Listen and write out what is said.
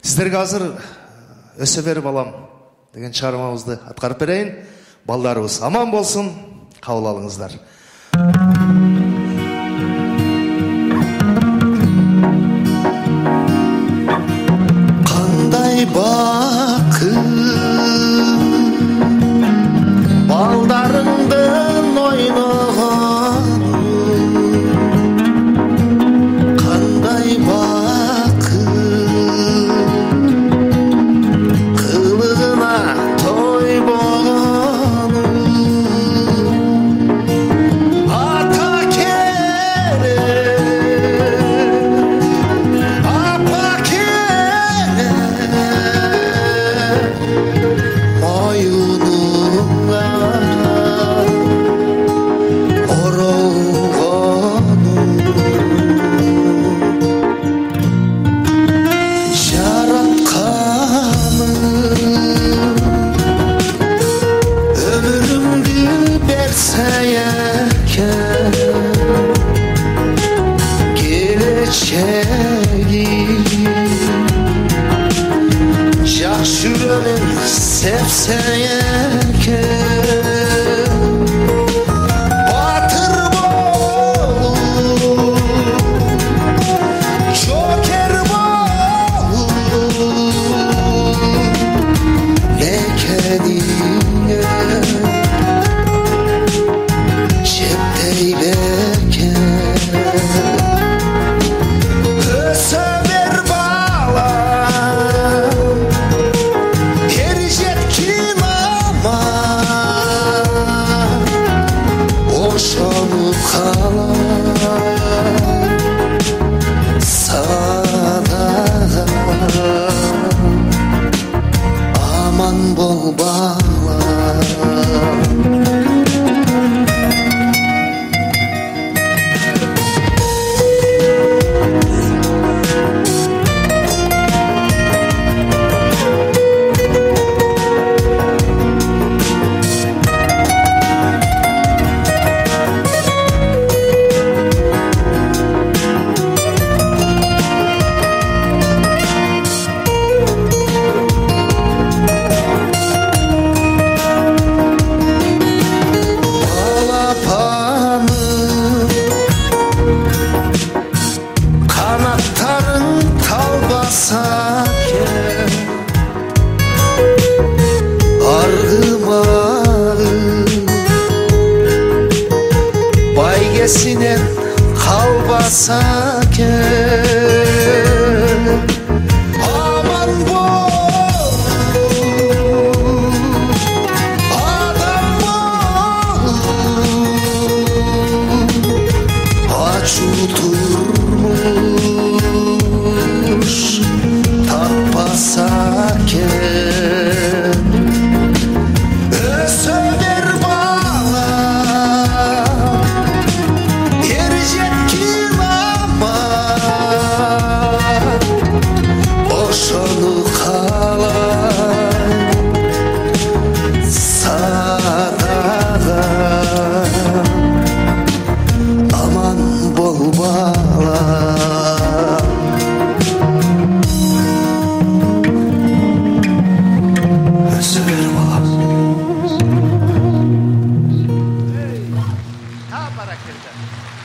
Сіздерге азыр өсө бер балам деген чыгармабызды аткарып берейин. Балдарыбыз аман болсын, кабыл алыңыздар. Кандай бакыт балдарыңдын ойногон, кандай бакыт кылыгына тойбогон, ата керек апа керек моюнуңа оролгону, жаратканым өмүрүңдү берсе экен, келечеги жакшы өмүр сепсе экен, батыр болуп жокер болуп экениңе жептей бекен. Өсө бер балам, ер жеткин аман, ошонуп калам сага. Аман бол балам. Балапаным, канаттарың талбаса экен, аргымагым байгесинен калбаса экен.